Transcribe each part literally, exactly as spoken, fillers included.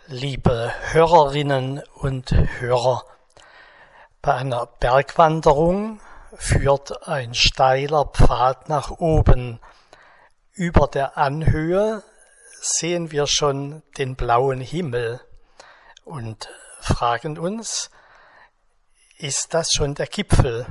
Liebe Hörerinnen und Hörer, bei einer Bergwanderung führt ein steiler Pfad nach oben. Über der Anhöhe sehen wir schon den blauen Himmel und fragen uns, ist das schon der Gipfel?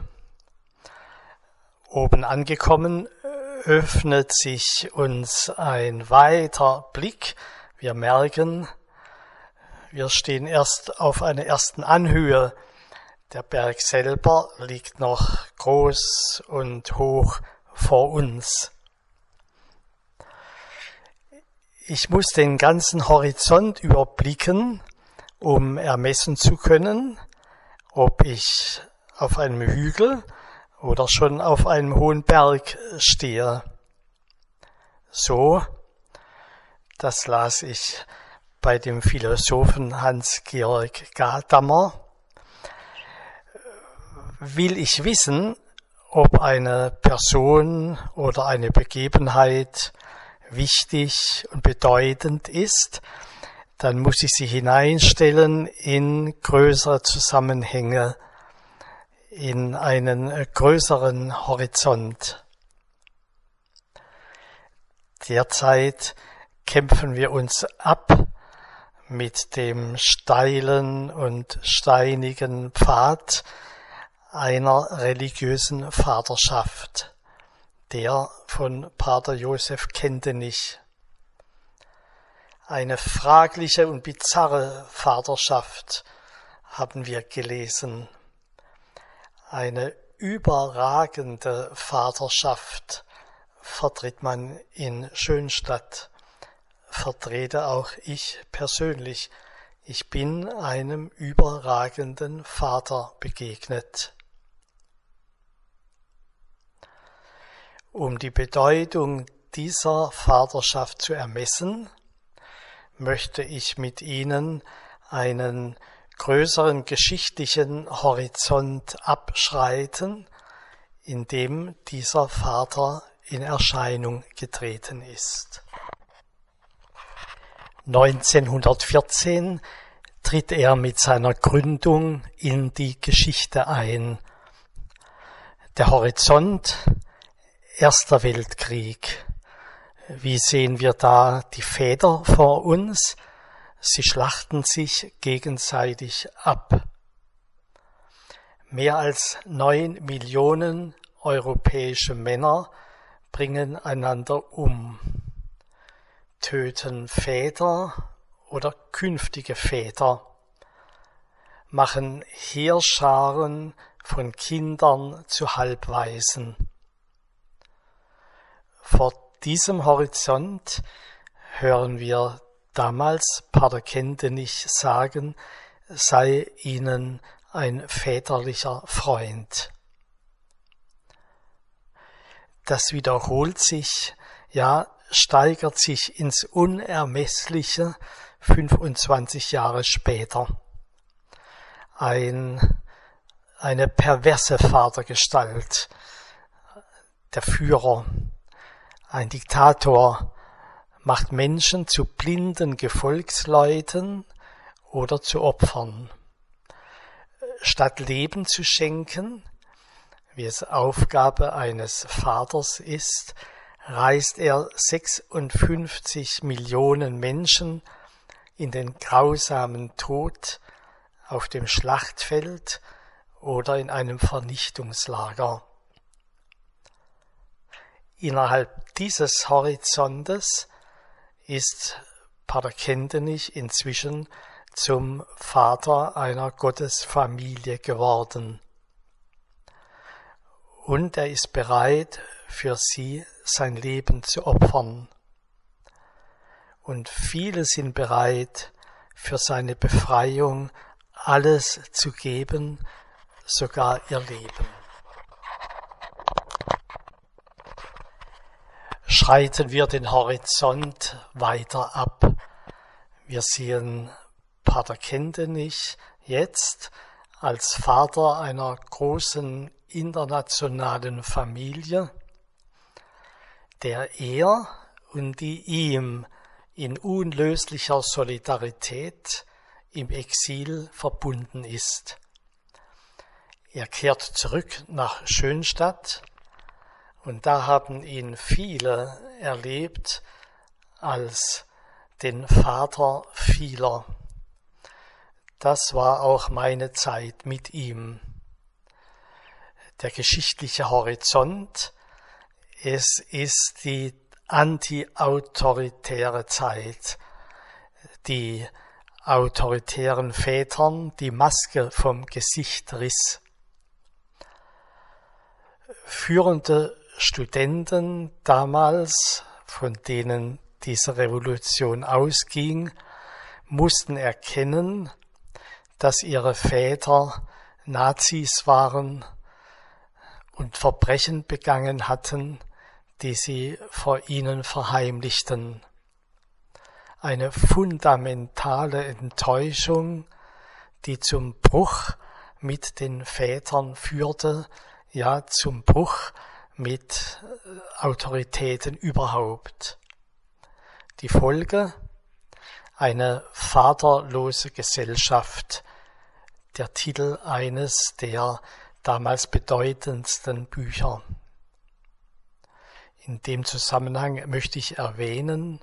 Oben angekommen öffnet sich uns ein weiter Blick. Wir merken, wir stehen erst auf einer ersten Anhöhe. Der Berg selber liegt noch groß und hoch vor uns. Ich muss den ganzen Horizont überblicken, um ermessen zu können, ob ich auf einem Hügel oder schon auf einem hohen Berg stehe. So, das las ich bei dem Philosophen Hans-Georg Gadamer, will ich wissen, ob eine Person oder eine Begebenheit wichtig und bedeutend ist, dann muss ich sie hineinstellen in größere Zusammenhänge, in einen größeren Horizont. Derzeit kämpfen wir uns ab mit dem steilen und steinigen Pfad einer religiösen Vaterschaft, der von Pater Josef Kentenich. Eine fragliche und bizarre Vaterschaft haben wir gelesen. Eine überragende Vaterschaft vertritt man in Schönstadt, vertrete auch ich persönlich. Ich bin einem überragenden Vater begegnet. Um die Bedeutung dieser Vaterschaft zu ermessen, möchte ich mit Ihnen einen größeren geschichtlichen Horizont abschreiten, in dem dieser Vater in Erscheinung getreten ist. neunzehnhundertvierzehn tritt er mit seiner Gründung in die Geschichte ein. Der Horizont, Erster Weltkrieg. Wie sehen wir da die Väter vor uns? Sie schlachten sich gegenseitig ab. Mehr als neun Millionen europäische Männer bringen einander um, töten Väter oder künftige Väter, machen Heerscharen von Kindern zu Halbwaisen. Vor diesem Horizont hören wir damals Pater Kentenich sagen, sei ihnen ein väterlicher Freund. Das wiederholt sich, ja, steigert sich ins Unermessliche fünfundzwanzig Jahre später. Ein, eine perverse Vatergestalt, der Führer, ein Diktator, macht Menschen zu blinden Gefolgsleuten oder zu Opfern. Statt Leben zu schenken, wie es Aufgabe eines Vaters ist, reißt er sechsundfünfzig Millionen Menschen in den grausamen Tod auf dem Schlachtfeld oder in einem Vernichtungslager. Innerhalb dieses Horizontes ist Pater Kentenich inzwischen zum Vater einer Gottesfamilie geworden. Und er ist bereit, für sie sein Leben zu opfern. Und viele sind bereit, für seine Befreiung alles zu geben, sogar ihr Leben. Schreiten wir den Horizont weiter ab. Wir sehen Pater Kentenich jetzt als Vater einer großen internationalen Familie, der er und die ihm in unlöslicher Solidarität im Exil verbunden ist. Er kehrt zurück nach Schönstadt und da haben ihn viele erlebt als den Vater vieler. Das war auch meine Zeit mit ihm. Der geschichtliche Horizont, es ist die anti-autoritäre Zeit, die autoritären Vätern die Maske vom Gesicht riss. Führende Studenten damals, von denen diese Revolution ausging, mussten erkennen, dass ihre Väter Nazis waren und Verbrechen begangen hatten, die sie vor ihnen verheimlichten. Eine fundamentale Enttäuschung, die zum Bruch mit den Vätern führte, ja zum Bruch mit Autoritäten überhaupt. Die Folge? Eine vaterlose Gesellschaft, der Titel eines der damals bedeutendsten Bücher. In dem Zusammenhang möchte ich erwähnen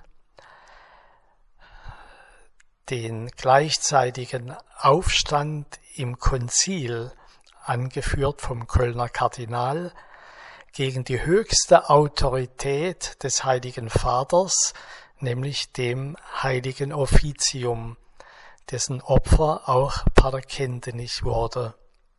den gleichzeitigen Aufstand im Konzil, angeführt vom Kölner Kardinal, gegen die höchste Autorität des Heiligen Vaters, nämlich dem Heiligen Offizium, dessen Opfer auch Pater Kentenich wurde.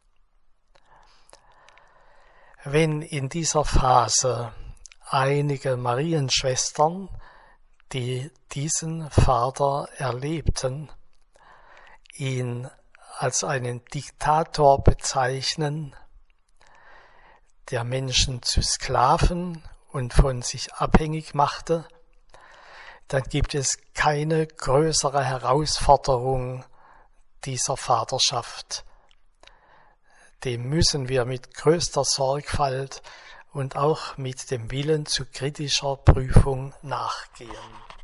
Wenn in dieser Phase einige Marienschwestern, die diesen Vater erlebten, ihn als einen Diktator bezeichnen, der Menschen zu Sklaven und von sich abhängig machte, dann gibt es keine größere Herausforderung dieser Vaterschaft. Dem müssen wir mit größter Sorgfalt und auch mit dem Willen zu kritischer Prüfung nachgehen.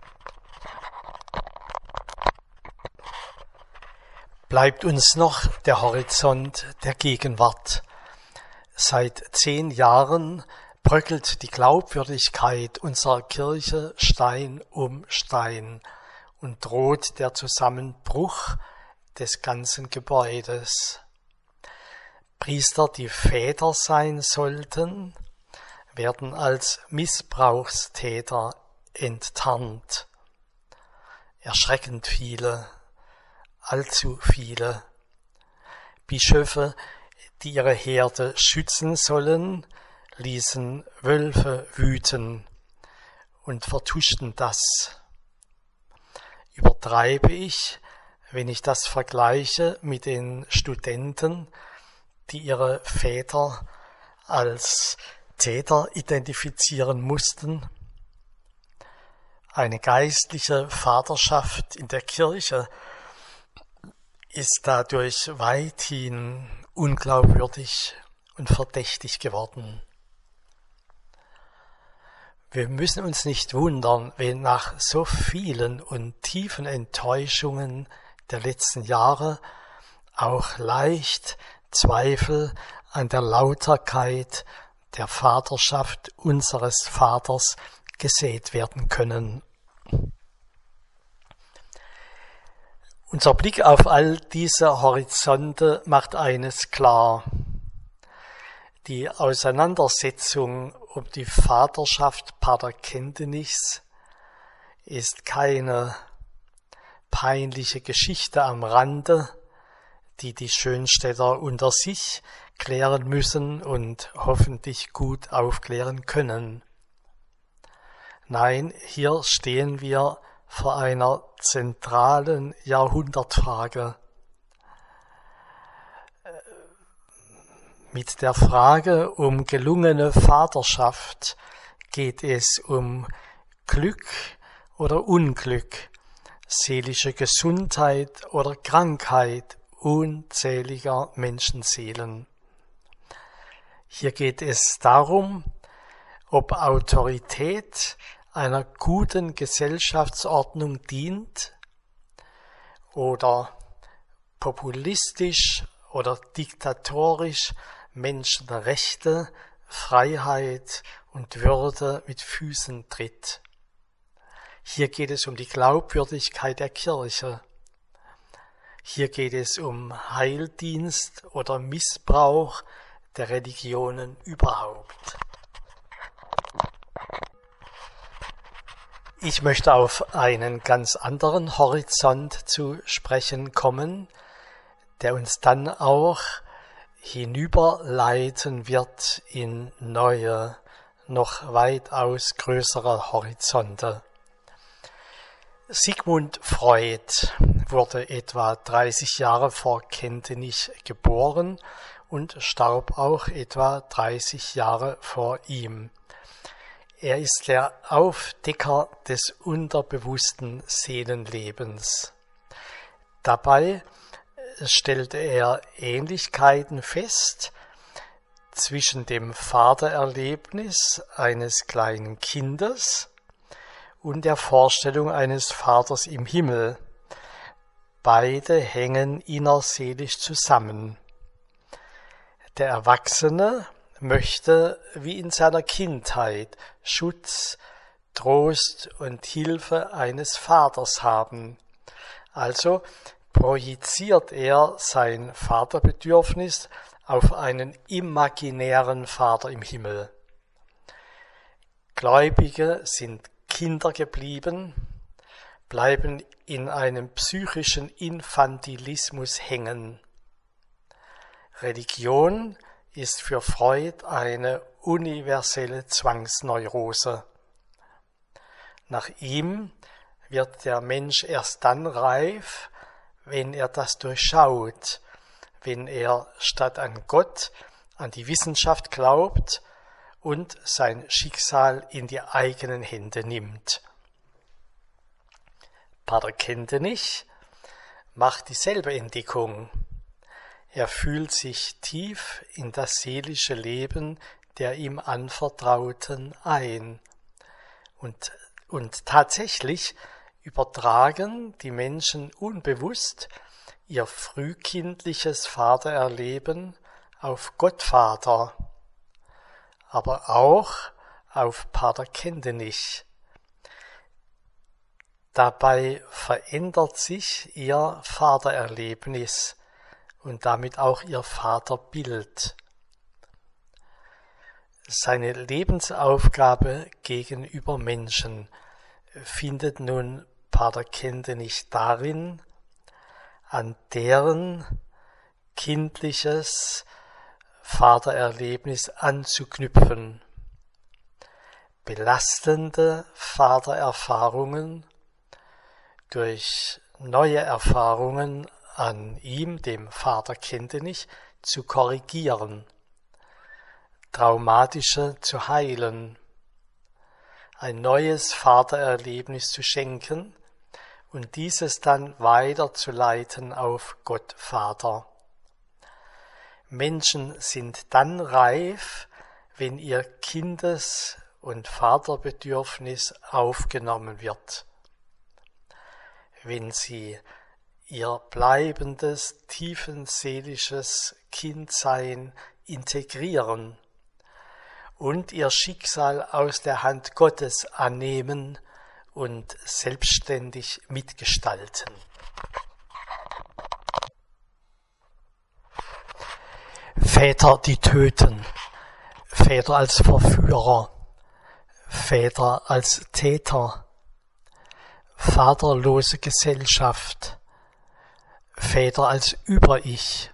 Bleibt uns noch der Horizont der Gegenwart. Seit zehn Jahren bröckelt die Glaubwürdigkeit unserer Kirche Stein um Stein und droht der Zusammenbruch des ganzen Gebäudes. Priester, die Väter sein sollten, werden als Missbrauchstäter enttarnt. Erschreckend viele, allzu viele. Bischöfe, die ihre Herde schützen sollen, ließen Wölfe wüten und vertuschten das. Übertreibe ich, wenn ich das vergleiche mit den Studenten, die ihre Väter als Täter identifizieren mussten? Eine geistliche Vaterschaft in der Kirche ist dadurch weithin unglaubwürdig und verdächtig geworden. Wir müssen uns nicht wundern, wenn nach so vielen und tiefen Enttäuschungen der letzten Jahre auch leicht Zweifel an der Lauterkeit der Vaterschaft unseres Vaters gesät werden können. Unser Blick auf all diese Horizonte macht eines klar. Die Auseinandersetzung um die Vaterschaft Pater Kentenichs ist keine peinliche Geschichte am Rande, die die Schönstädter unter sich klären müssen und hoffentlich gut aufklären können. Nein, hier stehen wir vor einer zentralen Jahrhundertfrage. Mit der Frage um gelungene Vaterschaft geht es um Glück oder Unglück, seelische Gesundheit oder Krankheit unzähliger Menschenseelen. Hier geht es darum, ob Autorität einer guten Gesellschaftsordnung dient oder populistisch oder diktatorisch Menschenrechte, Freiheit und Würde mit Füßen tritt. Hier geht es um die Glaubwürdigkeit der Kirche. Hier geht es um Heildienst oder Missbrauch der Religionen überhaupt. Ich möchte auf einen ganz anderen Horizont zu sprechen kommen, der uns dann auch hinüberleiten wird in neue, noch weitaus größere Horizonte. Sigmund Freud wurde etwa dreißig Jahre vor Kentenich geboren und starb auch etwa dreißig Jahre vor ihm. Er ist der Aufdecker des unterbewussten Seelenlebens. Dabei stellte er Ähnlichkeiten fest zwischen dem Vatererlebnis eines kleinen Kindes und der Vorstellung eines Vaters im Himmel. Beide hängen innerseelisch zusammen. Der Erwachsene möchte wie in seiner Kindheit Schutz, Trost und Hilfe eines Vaters haben. Also projiziert er sein Vaterbedürfnis auf einen imaginären Vater im Himmel. Gläubige sind Kinder geblieben, bleiben in einem psychischen Infantilismus hängen. Religion ist für Freud eine universelle Zwangsneurose. Nach ihm wird der Mensch erst dann reif, wenn er das durchschaut, wenn er statt an Gott an die Wissenschaft glaubt und sein Schicksal in die eigenen Hände nimmt. Pater Kentenich macht dieselbe Entdeckung. Er fühlt sich tief in das seelische Leben der ihm Anvertrauten ein. Und, und tatsächlich übertragen die Menschen unbewusst ihr frühkindliches Vatererleben auf Gottvater, aber auch auf Pater Kentenich. Dabei verändert sich ihr Vatererlebnis und damit auch ihr Vaterbild. Seine Lebensaufgabe gegenüber Menschen findet nun Pater Kentenich darin, an deren kindliches Vatererlebnis anzuknüpfen. Belastende Vatererfahrungen durch neue Erfahrungen an ihm, dem Vater Kentenich, zu korrigieren, traumatische zu heilen, ein neues Vatererlebnis zu schenken und dieses dann weiterzuleiten auf Gott Vater. Menschen sind dann reif, wenn ihr Kindes- und Vaterbedürfnis aufgenommen wird, wenn sie ihr bleibendes, tiefenseelisches Kindsein integrieren und ihr Schicksal aus der Hand Gottes annehmen und selbstständig mitgestalten. Väter, die töten, Väter als Verführer, Väter als Täter, vaterlose Gesellschaft, Väter als Über-Ich.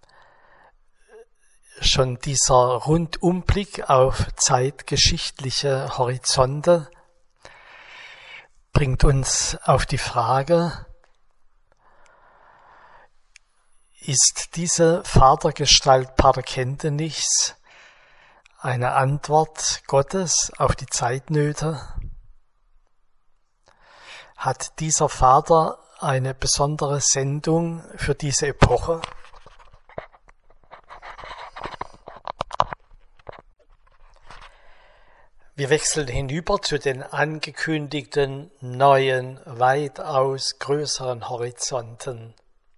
Schon dieser Rundumblick auf zeitgeschichtliche Horizonte bringt uns auf die Frage, ist diese Vatergestalt Pater Kentenichs eine Antwort Gottes auf die Zeitnöte? Hat dieser Vater eine besondere Sendung für diese Epoche? Wir wechseln hinüber zu den angekündigten neuen, weitaus größeren Horizonten.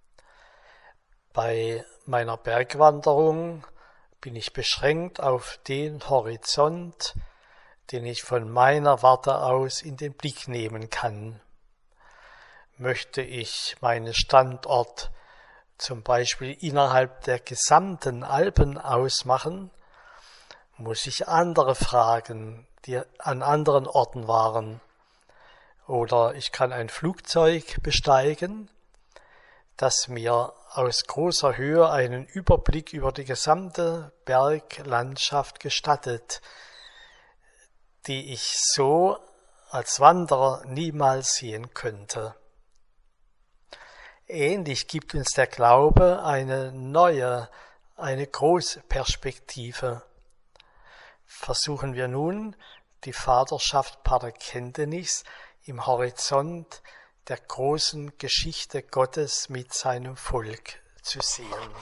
Bei meiner Bergwanderung bin ich beschränkt auf den Horizont, den ich von meiner Warte aus in den Blick nehmen kann. Möchte ich meinen Standort zum Beispiel innerhalb der gesamten Alpen ausmachen, muss ich andere fragen, die an anderen Orten waren. Oder ich kann ein Flugzeug besteigen, das mir aus großer Höhe einen Überblick über die gesamte Berglandschaft gestattet, die ich so als Wanderer niemals sehen könnte. Ähnlich gibt uns der Glaube eine neue, eine Großperspektive. Versuchen wir nun, die Vaterschaft Pater Kentenich im Horizont der großen Geschichte Gottes mit seinem Volk zu sehen.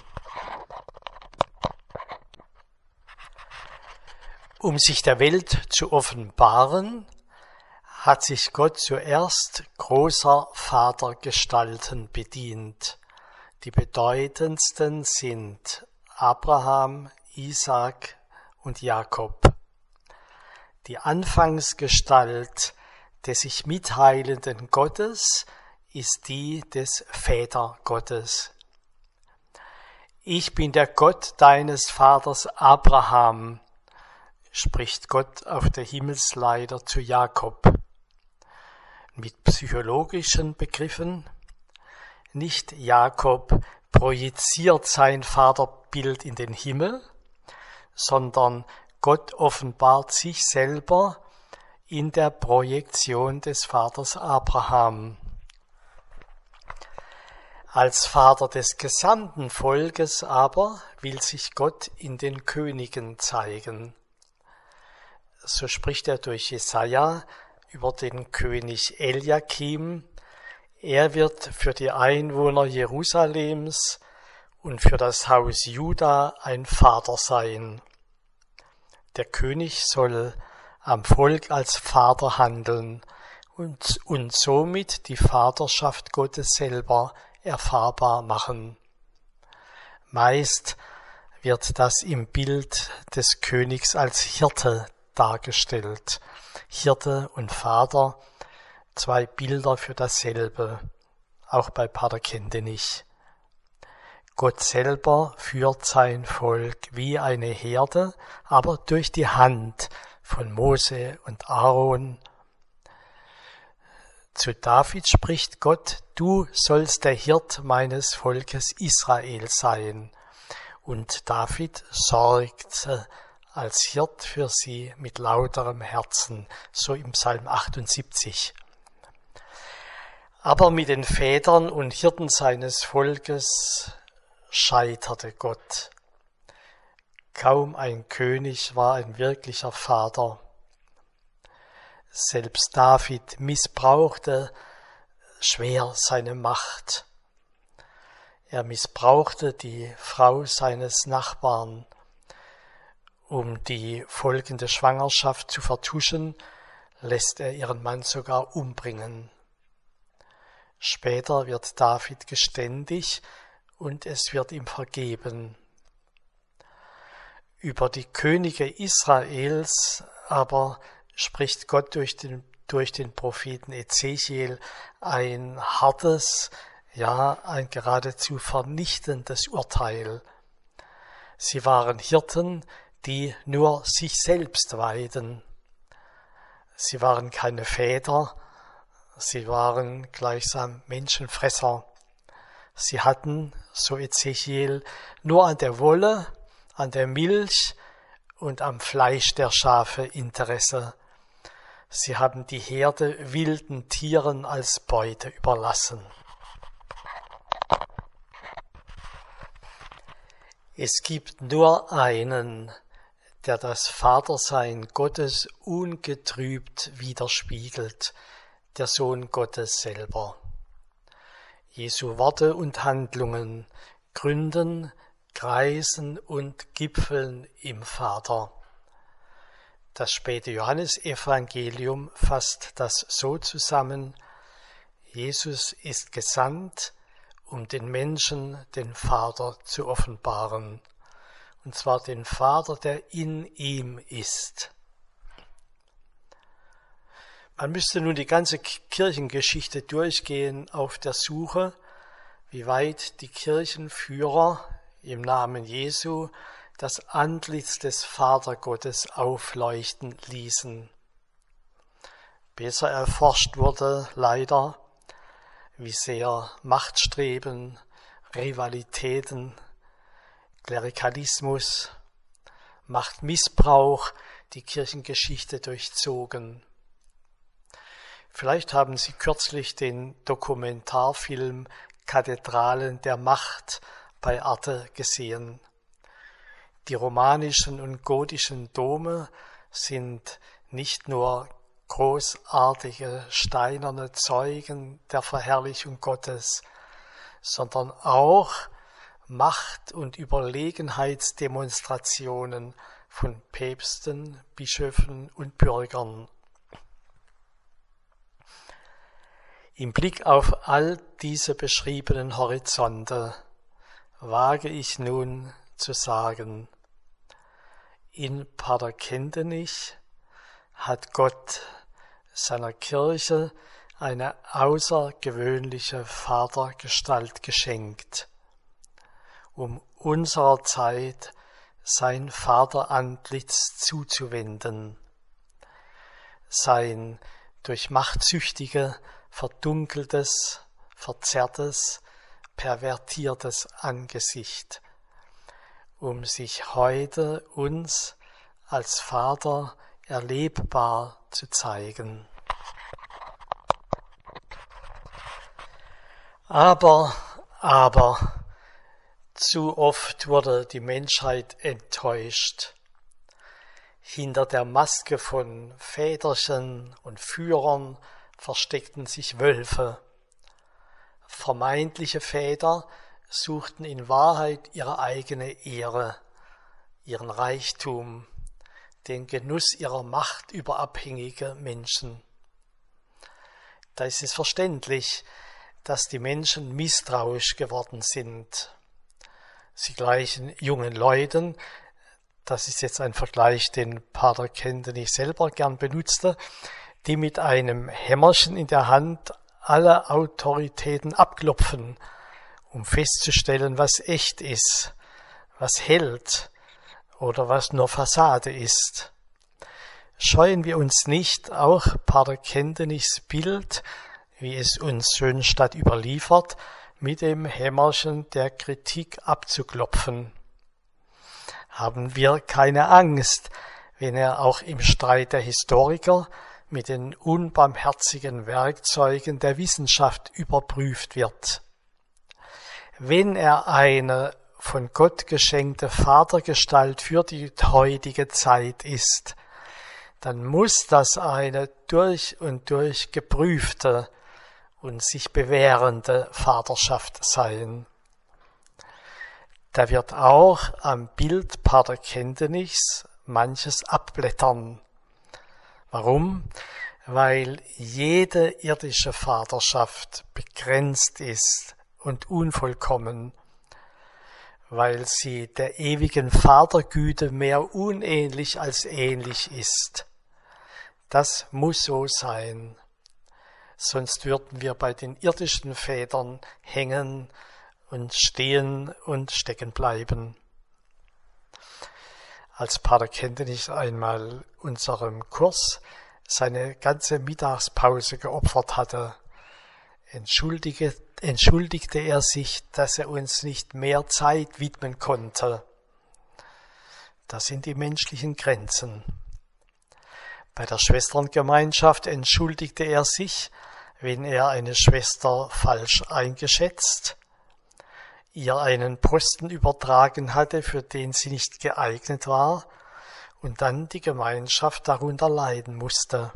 Um sich der Welt zu offenbaren, hat sich Gott zuerst großer Vatergestalten bedient. Die bedeutendsten sind Abraham, Isaak und Jakob. Die Anfangsgestalt des sich mitteilenden Gottes ist die des Vätergottes. Ich bin der Gott deines Vaters Abraham, spricht Gott auf der Himmelsleiter zu Jakob. Mit psychologischen Begriffen: Nicht Jakob projiziert sein Vaterbild in den Himmel, sondern Gott offenbart sich selber in der Projektion des Vaters Abraham. Als Vater des gesamten Volkes aber will sich Gott in den Königen zeigen. So spricht er durch Jesaja über den König Eliakim. Er wird für die Einwohner Jerusalems und für das Haus Juda ein Vater sein. Der König soll am Volk als Vater handeln und, und somit die Vaterschaft Gottes selber erfahrbar machen. Meist wird das im Bild des Königs als Hirte dargestellt. Hirte und Vater, zwei Bilder für dasselbe, auch bei Pater Kentenich. Gott selber führt sein Volk wie eine Herde, aber durch die Hand von Mose und Aaron. Zu David spricht Gott: Du sollst der Hirt meines Volkes Israel sein. Und David sorgte als Hirt für sie mit lauterem Herzen, so im Psalm achtundsiebzig. Aber mit den Vätern und Hirten seines Volkes scheiterte Gott. Kaum ein König war ein wirklicher Vater. Selbst David missbrauchte schwer seine Macht. Er missbrauchte die Frau seines Nachbarn, um die folgende Schwangerschaft zu vertuschen, lässt er ihren Mann sogar umbringen. Später wird David geständig und es wird ihm vergeben. Über die Könige Israels aber spricht Gott durch den, durch den Propheten Ezechiel ein hartes, ja ein geradezu vernichtendes Urteil. Sie waren Hirten, die nur sich selbst weiden. Sie waren keine Väter, sie waren gleichsam Menschenfresser. Sie hatten, so Ezechiel, nur an der Wolle, an der Milch und am Fleisch der Schafe Interesse. Sie haben die Herde wilden Tieren als Beute überlassen. Es gibt nur einen, der das Vatersein Gottes ungetrübt widerspiegelt, der Sohn Gottes selber. Jesu Worte und Handlungen gründen, kreisen und gipfeln im Vater. Das späte Johannesevangelium fasst das so zusammen: Jesus ist gesandt, um den Menschen den Vater zu offenbaren, und zwar den Vater, der in ihm ist. Man müsste nun die ganze Kirchengeschichte durchgehen auf der Suche, wie weit die Kirchenführer im Namen Jesu das Antlitz des Vatergottes aufleuchten ließen. Besser erforscht wurde leider, wie sehr Machtstreben, Rivalitäten, Klerikalismus, Machtmissbrauch die Kirchengeschichte durchzogen. Vielleicht haben Sie kürzlich den Dokumentarfilm Kathedralen der Macht bei Arte gesehen. Die romanischen und gotischen Dome sind nicht nur großartige steinerne Zeugen der Verherrlichung Gottes, sondern auch Macht- und Überlegenheitsdemonstrationen von Päpsten, Bischöfen und Bürgern. Im Blick auf all diese beschriebenen Horizonte wage ich nun zu sagen: In Pater Kentenich hat Gott seiner Kirche eine außergewöhnliche Vatergestalt geschenkt, um unserer Zeit sein Vaterantlitz zuzuwenden, sein durch machtsüchtige, verdunkeltes, verzerrtes, pervertiertes Angesicht, um sich heute uns als Vater erlebbar zu zeigen. Aber, aber, zu oft wurde die Menschheit enttäuscht. Hinter der Maske von Väterchen und Führern versteckten sich Wölfe. Vermeintliche Väter suchten in Wahrheit ihre eigene Ehre, ihren Reichtum, den Genuss ihrer Macht über abhängige Menschen. Da ist es verständlich, dass die Menschen misstrauisch geworden sind. Sie gleichen jungen Leuten, das ist jetzt ein Vergleich, den Pater Kentenich selber gern benutzte, die mit einem Hämmerchen in der Hand alle Autoritäten abklopfen, um festzustellen, was echt ist, was hält oder was nur Fassade ist. Scheuen wir uns nicht, auch Pater Kentenichs Bild, wie es uns Schönstadt überliefert, mit dem Hämmerchen der Kritik abzuklopfen. Haben wir keine Angst, wenn er auch im Streit der Historiker mit den unbarmherzigen Werkzeugen der Wissenschaft überprüft wird. Wenn er eine von Gott geschenkte Vatergestalt für die heutige Zeit ist, dann muss das eine durch und durch geprüfte und sich bewährende Vaterschaft sein. Da wird auch am Bild Pater Kentenichs manches abblättern. Warum? Weil jede irdische Vaterschaft begrenzt ist und unvollkommen, weil sie der ewigen Vatergüte mehr unähnlich als ähnlich ist. Das muss so sein, sonst würden wir bei den irdischen Vätern hängen und stehen und stecken bleiben. Als Pater Kentenich einmal unserem Kurs seine ganze Mittagspause geopfert hatte, entschuldigte, entschuldigte er sich, dass er uns nicht mehr Zeit widmen konnte. Das sind die menschlichen Grenzen. Bei der Schwesterngemeinschaft entschuldigte er sich, wenn er eine Schwester falsch eingeschätzt, ihr einen Posten übertragen hatte, für den sie nicht geeignet war, und dann die Gemeinschaft darunter leiden musste.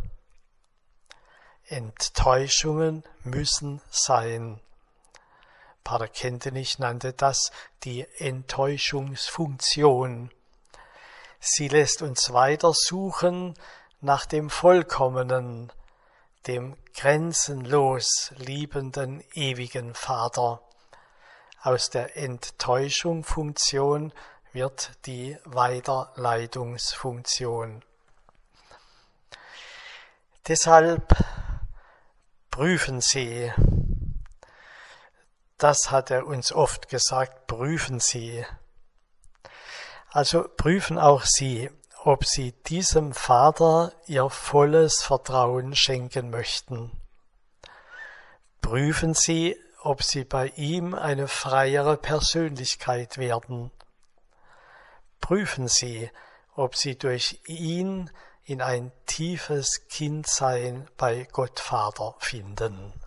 Enttäuschungen müssen sein. Pater Kentenich nannte das die Enttäuschungsfunktion. Sie lässt uns weiter suchen nach dem vollkommenen, dem grenzenlos liebenden, ewigen Vater. Aus der Enttäuschungsfunktion wird die Weiterleitungsfunktion. Deshalb prüfen Sie, das hat er uns oft gesagt, prüfen Sie. Also prüfen auch Sie, ob Sie diesem Vater Ihr volles Vertrauen schenken möchten. Prüfen Sie, ob Sie bei ihm eine freiere Persönlichkeit werden. Prüfen Sie, ob Sie durch ihn in ein tiefes Kindsein bei Gott Vater finden.